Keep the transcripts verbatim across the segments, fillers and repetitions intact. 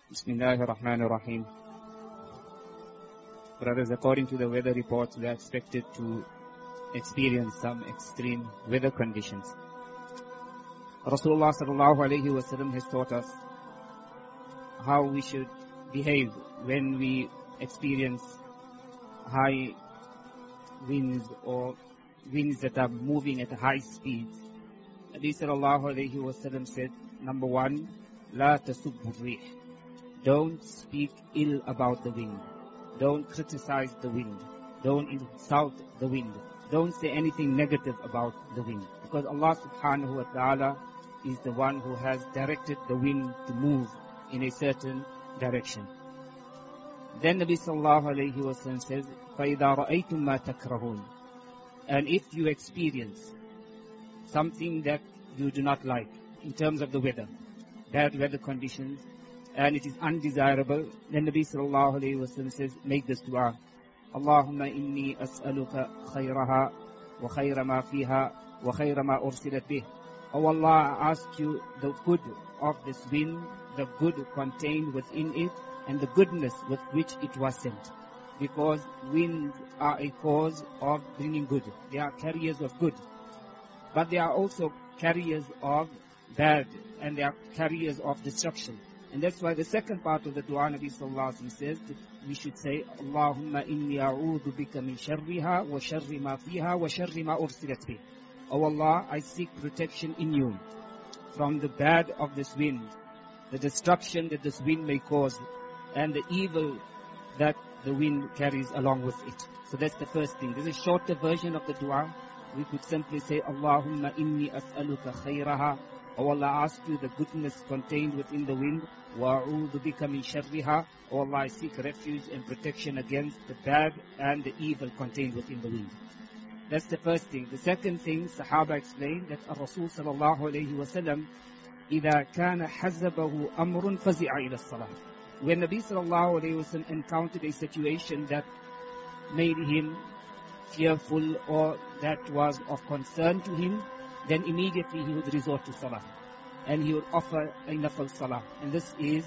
Bismillahir Rahmanir Rahim. Brothers, according to the weather reports, we are expected to experience some extreme weather conditions. Rasulullah sallallahu alayhi wa sallam has taught us how we should behave when we experience high winds or winds that are moving at a high speed. Nabi sallallahu alayhi wa sallam said, number one, La tasubbu rih. Don't speak ill about the wind. Don't criticize the wind. Don't insult the wind. Don't say anything negative about the wind. Because Allah subhanahu wa ta'ala is the one who has directed the wind to move in a certain direction. Then Nabi sallallahu alayhi wa sallam says, فَإِذَا رَأَيْتُمْ مَا تَكْرَهُونَ. And if you experience something that you do not like in terms of the weather, bad weather conditions, and it is undesirable, then Nabi sallallahu alayhi wa sallam says, make this dua. Allahumma inni as'aluka khayraha wa khayra ma fiha wa khayra ma ursilat bih. Oh Allah, I ask you the good of this wind, the good contained within it, and the goodness with which it was sent. Because winds are a cause of bringing good. They are carriers of good. But they are also carriers of bad, and they are carriers of destruction. And that's why the second part of the dua, Nabi sallallahu alayhi wa sallam says, that we should say, Allahumma inni a'udhu bika min sharriha wa sharri ma fiha wa sharri ma ursilat bih. Oh Allah, I seek protection in you from the bad of this wind, the destruction that this wind may cause, and the evil that the wind carries along with it. So that's the first thing. There's a shorter version of the dua. We could simply say, Allahumma inni as'aluka khayraha. Oh Allah, I ask you the goodness contained within the wind. وَأَعُوذُ بِكَ مِنْ شَرِّهَا. Oh Allah, I seek refuge and protection against the bad and the evil contained within the wind. That's the first thing. The second thing, Sahaba explained that Rasul sallallahu alayhi wa sallam, إِذَا كَانَ حَزَبَهُ أَمْرٌ فَزِعَ إِلَى الصَّلَاةِ. When Nabi sallallahu alayhi wa sallam encountered a situation that made him fearful or that was of concern to him, then immediately he would resort to salah. And he would offer a nafal salah. And this is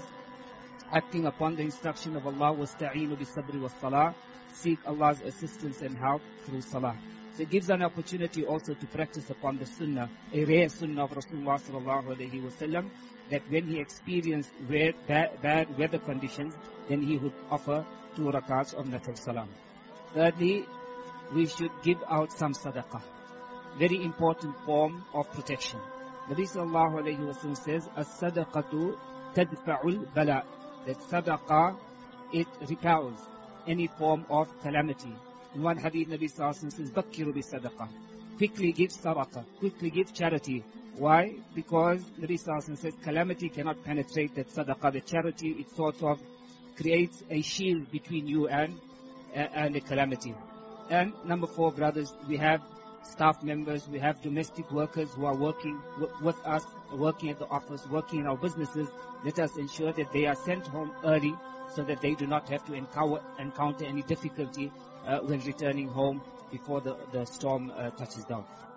acting upon the instruction of Allah, وَاسْتَعِينُ بِالصَّبْرِ وَالصَّلَاةِ. Seek Allah's assistance and help through salah. So it gives an opportunity also to practice upon the sunnah, a rare sunnah of Rasulullah sallallahu alayhi wa sallam, that when he experienced bad, bad weather conditions, then he would offer two rakats of nafal salah. Thirdly, we should give out some sadaqah. Very important form of protection. Nabi sallallahu alayhi wa sallam says, as-sadaqatu tadfa'ul bala. That sadaqah, it repels any form of calamity. In one hadith, Nabi sallallahu alayhi wa sallam says, bakkiru bi-sadaqah. Quickly give sadaqah, quickly give charity. Why? Because Nabi sallallahu alayhi wa sallam says, calamity cannot penetrate that sadaqah. The charity, it sort of creates a shield between you and, uh, and the calamity. And number four, brothers, we have staff members, we have domestic workers who are working with us, working at the office, working in our businesses. Let us ensure that they are sent home early so that they do not have to encounter, encounter any difficulty uh, when returning home before the, the storm uh, touches down.